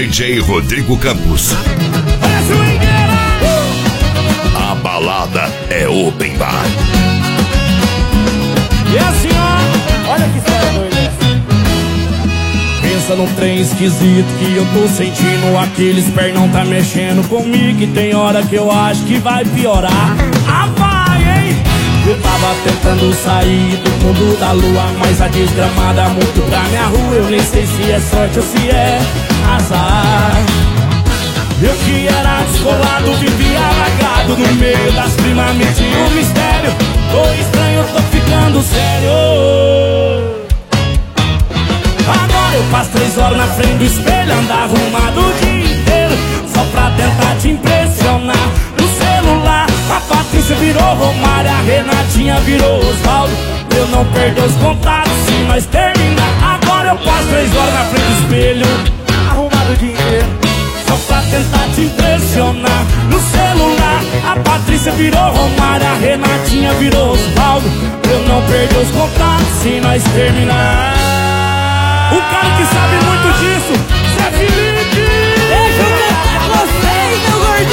DJ Rodrigo Campos. A balada é open bar. E assim, ó, olha que história doida. Pensa num trem esquisito que eu tô sentindo. Aqueles pernão tá mexendo comigo. E tem hora que eu acho que vai piorar. Ah, vai, hein? Eu tava tentando sair do mundo da lua, mas a desgramada muito pra minha rua. Eu nem sei se é sorte ou se é azar. Eu que era descolado, vivia largado no meio das primas, metia um mistério. Tô estranho, tô ficando sério. Agora eu passo 3 horas na frente do espelho, andava arrumado o dia inteiro, só pra tentar te impressionar. No celular, a Patrícia virou Romário, a Renatinha virou Osvaldo. Eu não perder os contatos se nós terminar. Agora eu passo 3 horas na frente do espelho, arrumado o dia inteiro, só pra tentar te impressionar. No celular, a Patrícia virou Romário, a Renatinha virou Osvaldo. Eu não perder os contatos se nós terminar. O cara que sabe muito disso, Zé Felipe. Deixa eu cantar vocês,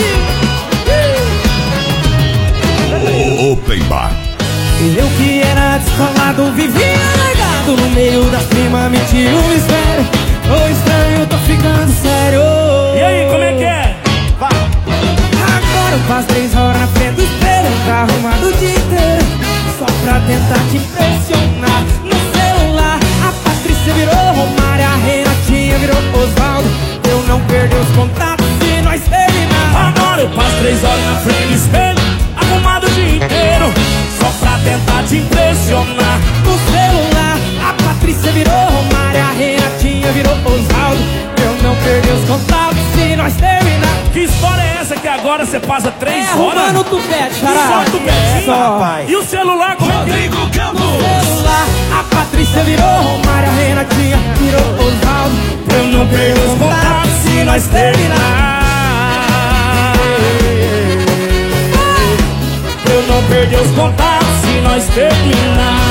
meu gordinho. Open bar. Eu que era descolado, vivia largado no meio das primas, metia um mistério. Tô estranho, tô ficando sério. E aí, como é que é? Vai. Agora eu passo 3 horas na frente do espelho, tá arrumado o dia inteiro, só pra tentar te impressionar. No celular, a Patrícia virou Romário, a Renatinha virou Osvaldo. Eu não perder os contatos se nós terminar. Agora eu passo 3 horas na frente do espelho, arrumado o dia inteiro, só pra tentar te impressionar. No celular, a Patrícia virou Romário, a Renatinha virou Osvaldo. Eu não perder os contatos se nós terminar. Que história é essa que agora você passa 3 horas? Arrumando o tupete, Só caralho. o tupetinho? Só. E o celular, como é que é? Rodrigo Campos. Celular, a Patrícia virou Romário, a Renatinha virou Osvaldo. Pra eu não perder os contatos se nós terminar. Pra eu não perder os contatos se nós terminar.